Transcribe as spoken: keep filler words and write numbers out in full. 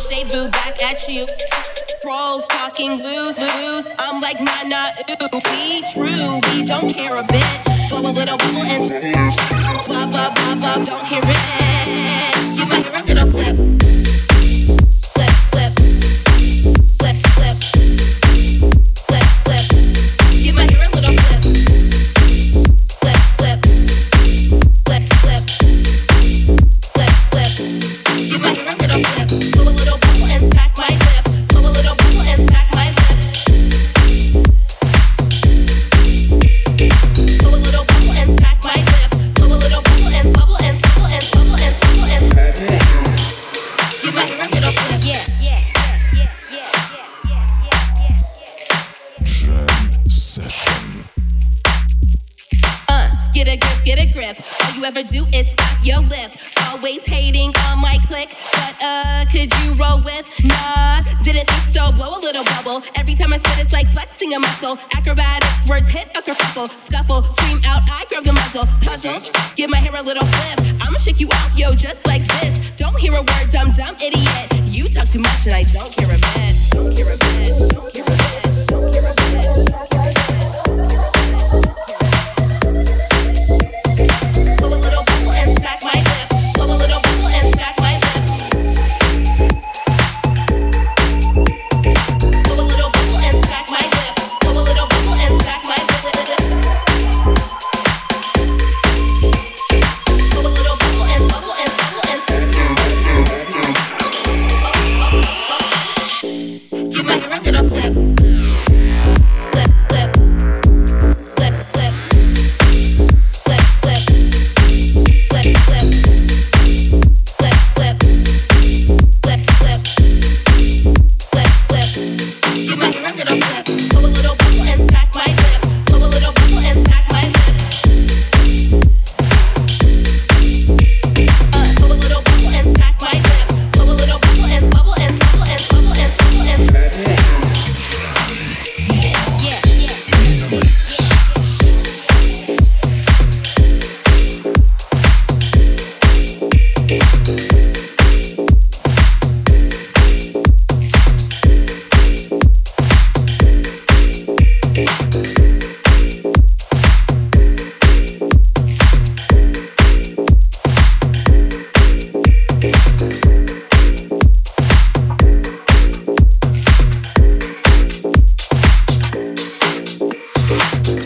shade boo back at you. Trolls talking loose, loose. I'm like, nah, nah, ooh. We true, we don't care a bit. Blow a little bubble and blah, blah, blah, blah. Don't hear it. You might hear a little flip. Flip, flip. Flip, flip. Flip, flip. You might hear a little flip. Flip, flip. Flip, flip. Flip, flip. You might hear a little flip. Blow a little bubble and smack my lip. Blow a little bubble and smack my lip. Blow a little bubble and smack my lip. Blow a little bubble and bubble and bubble and bubble and bubble and you might hear a little flip. Yeah, yeah, yeah, yeah, yeah, yeah, yeah, yeah. Jam session. Uh, get a grip, get a grip. All you ever do is flap your lip. Always hating on my click, but uh, could you roll with? Nah, didn't think so. Blow a little bubble. Every time I spit, it's like flexing a muscle. Acrobatics, words hit a kerfuffle. Scuffle, scream out, I grab the muzzle. Puzzled, give my hair a little flip. I'ma shake you off, yo, just like this. Don't hear a word, dumb, dumb idiot. You talk too much and I don't care a bit. Don't care a bit. Don't care a bit. Don't care a bit.